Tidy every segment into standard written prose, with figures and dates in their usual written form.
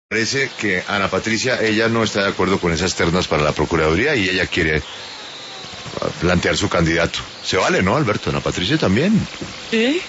Parece que Ana Patricia, ella no está de acuerdo con esas ternas para la Procuraduría y ella quiere plantear su candidato. Se vale, ¿no, Alberto? Ana Patricia también. Sí.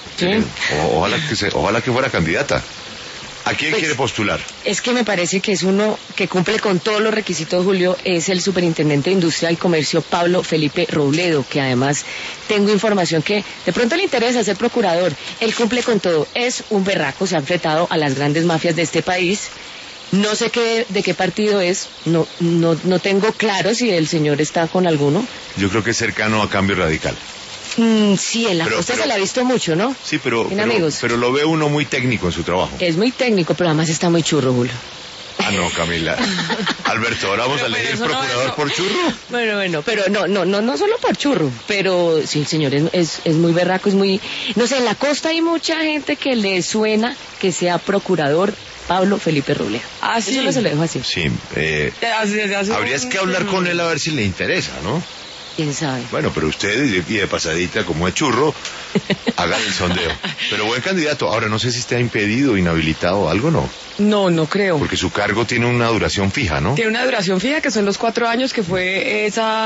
Ojalá que fuera candidata. ¿A quién quiere postular? Es que me parece que es uno que cumple con todos los requisitos, Julio, es el superintendente de Industria y Comercio, Pablo Felipe Robledo, que además tengo información que de pronto le interesa ser procurador. Él cumple con todo, es un berraco, se ha enfrentado a las grandes mafias de este país. No sé de qué partido es, no tengo claro si el señor está con alguno. Yo creo que es cercano a Cambio Radical. Sí, en la costa se le ha visto mucho, ¿no? Sí, pero lo ve uno muy técnico en su trabajo. Es muy técnico, pero además está muy churro, Julio. Ah, no, Camila. Alberto, ahora vamos a elegir procurador por churro. Bueno, pero no solo por churro, pero sí, el señor es muy berraco, es muy... No sé, en la costa hay mucha gente que le suena que sea procurador Pablo Felipe Robledo. Ah, sí. Eso no se lo dejo así. Sí, habrías que hablar con él a ver si le interesa, ¿no? ¿Quién sabe? Bueno, pero usted, y de pasadita, como es churro, hagan el sondeo. Pero buen candidato. Ahora, no sé si está impedido, inhabilitado o algo, ¿no? No creo. Porque su cargo tiene una duración fija, ¿no? Tiene una duración fija, que son los 4 años, que fue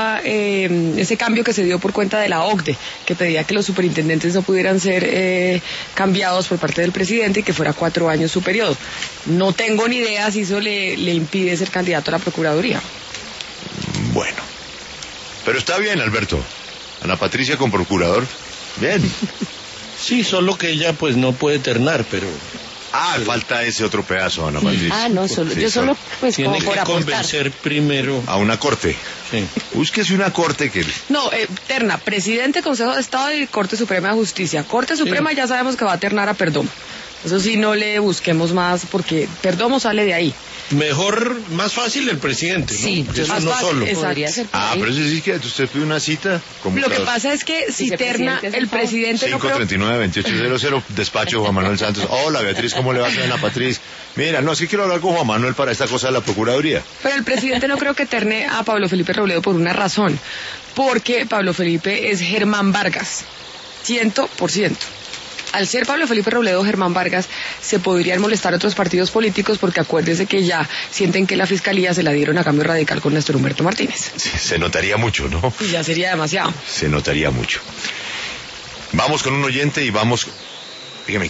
ese cambio que se dio por cuenta de la OCDE, que pedía que los superintendentes no pudieran ser cambiados por parte del presidente y que fuera 4 años su periodo. No tengo ni idea si eso le impide ser candidato a la Procuraduría. Bueno. Pero está bien, Alberto. Ana Patricia con procurador. Bien. Sí, solo que ella pues no puede ternar, pero... falta ese otro pedazo, Ana Patricia. Yo solo pues tiene como por que aportar. convencer primero a una corte. Sí. Búsquese una corte que... No, terna, presidente, Consejo de Estado y Corte Suprema de Justicia. Corte Suprema ya sabemos que va a ternar a Perdomo. Eso sí, no le busquemos más, porque Perdomo sale de ahí. Mejor, más fácil el presidente, ¿no? Sí, porque eso más no fácil, solo. exacto. pero eso sí que usted pide una cita. Lo que pasa es que si terna el presidente no creo... 539-2800, despacho Juan Manuel Santos. Hola, Beatriz, ¿cómo le va a Ana Patricia? Mira, no, es que quiero hablar con Juan Manuel para esta cosa de la Procuraduría. Pero el presidente no creo que terne a Pablo Felipe Robledo por una razón. Porque Pablo Felipe es Germán Vargas. 100%. Al ser Pablo Felipe Robledo Germán Vargas, se podrían molestar otros partidos políticos porque acuérdese que ya sienten que la fiscalía se la dieron a Cambio Radical con Néstor Humberto Martínez. Sí, se notaría mucho, ¿no? Y ya sería demasiado. Se notaría mucho. Vamos con un oyente y vamos